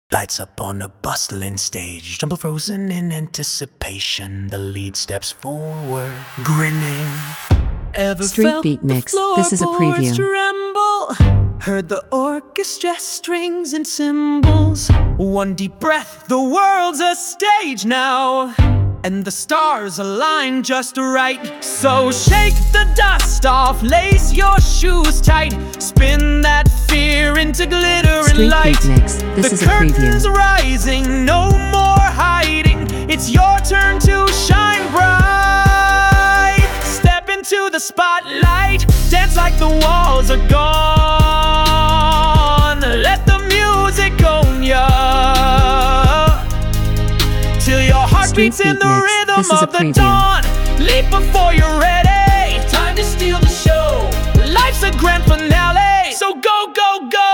Lights up on a bustling stage, tremble frozen in anticipation. The lead steps forward, grinning. Ever Street felt Beat the Mix. This is a floorboards preview. tremble? Heard the orchestra strings and cymbals. One deep breath, the world's a stage now, and the stars align just right. So shake the dust off, lace your shoes tight, spin that fear into glitter and Street light. Beat Mix. This is a The curtain's preview. rising, no more hiding. It's your turn to shine bright. Step into the spotlight, dance like the walls are gone. Let the music own ya, till your heart Street beats in Beat the Mix. rhythm This is a of the preview. dawn. Leap before you're ready, time to steal the show. Life's a grand finale, so go, go, go.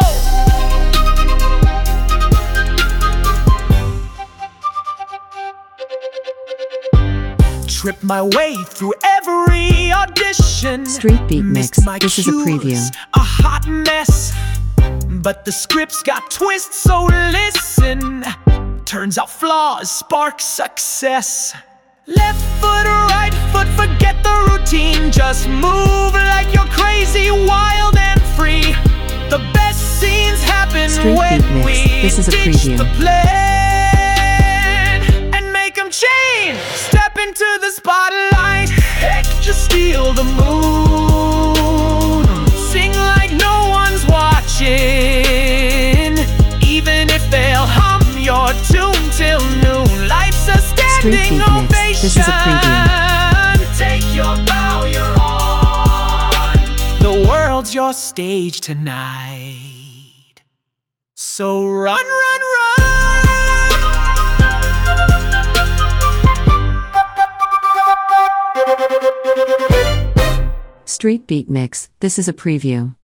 Trip my way through every audition. Street Beat Mix. Missed my This is a cues, preview. a hot mess, but the script's got twists, so listen. Turns out flaws spark success. Left foot, right foot, forget the routine. Just move like you're crazy, wild and free. The best scenes happen Street when Beat Mix. we This is a ditch preview. the plan and make them change. Step into the spotlight, heck, just steal the mood. Sing like no one's watching, even if they'll hum your tune till noon. Life's a standing Street Beat Mix. ovation. This is a preview. Take your bow, you're on. The world's your stage tonight, so run, run, run. Street Beat Mix. This is a preview.